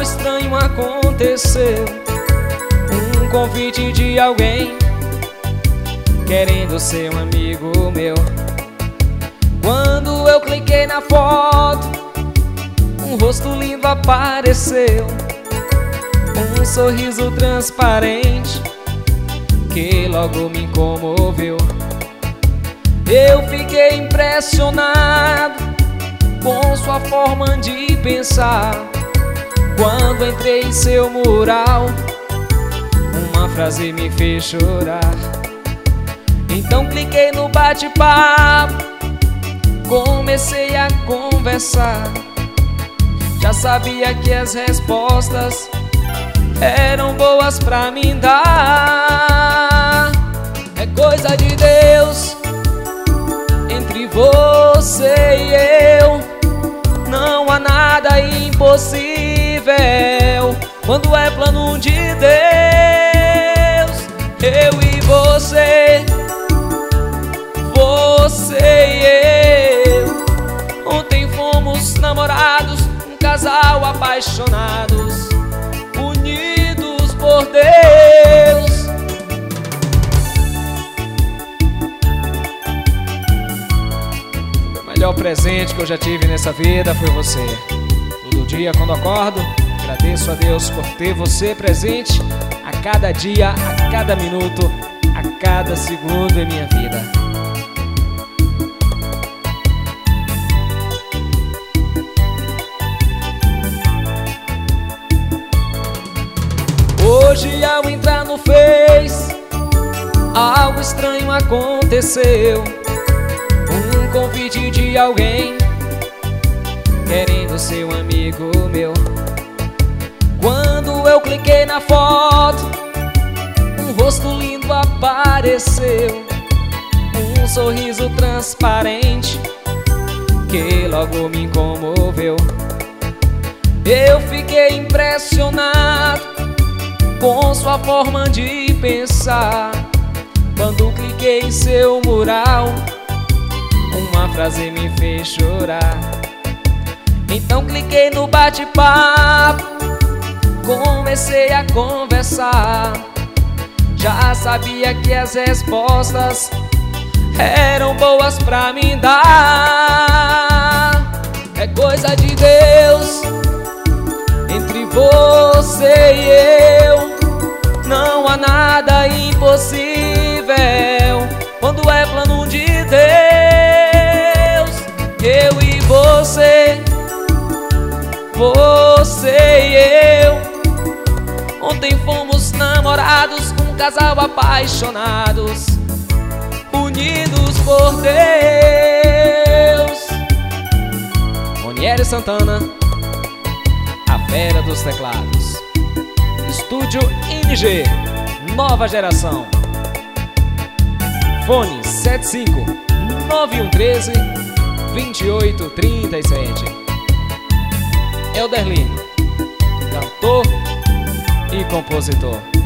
estranho aconteceu. Um convite de alguém querendo ser um amigo meu. Quando eu cliquei na foto, um rosto lindo apareceu, um sorriso transparente que logo me comoveu. Eu fiquei impressionado com sua forma de pensar. Quando entrei em seu mural, uma frase me fez chorar. Então cliquei no bate-papo, comecei a conversar. Já sabia que as respostas eram boas pra mim dar. É coisa de Deus entre você e eu. Não há nada impossível quando é plano de Deus. Eu e você, você e eu. Ontem fomos namorados, um casal apaixonados, unidos por Deus. O melhor presente que eu já tive nessa vida foi você. Todo dia quando acordo, agradeço a Deus por ter você presente a cada dia, a cada minuto, a cada segundo em minha vida. Hoje ao entrar no Face, algo estranho aconteceu. Um convite de alguém querendo ser um amigo meu. Quando eu cliquei na foto, um rosto lindo apareceu, um sorriso transparente que logo me comoveu. Eu fiquei impressionado com sua forma de pensar. Quando cliquei em seu mural, uma frase me fez chorar. Então cliquei no bate-papo, comecei a conversar. Já sabia que as respostas eram boas pra mim dar. É coisa de Deus entre você e eu. Não há nada impossível quando é plano de Deus. Eu e você, você e eu. Ontem fomos namorados, um casal apaixonados, unidos por Deus. Moniere Santana, a fera dos teclados. Estúdio NG, nova geração. Fone 75-9113-2837. Elderlino, cantor e compositor.